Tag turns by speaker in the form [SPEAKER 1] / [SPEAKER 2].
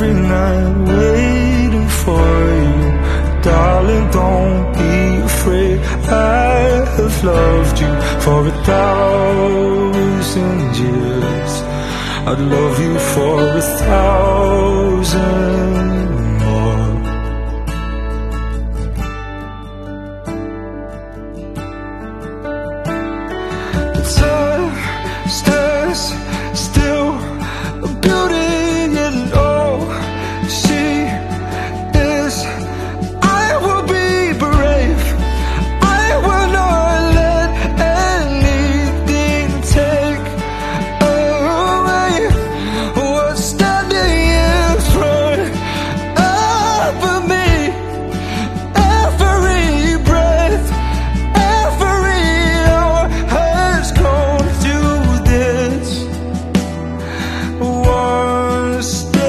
[SPEAKER 1] every night waiting for you. Darling, don't be afraid, I have loved you for 1,000 years. I'd love you for 1,000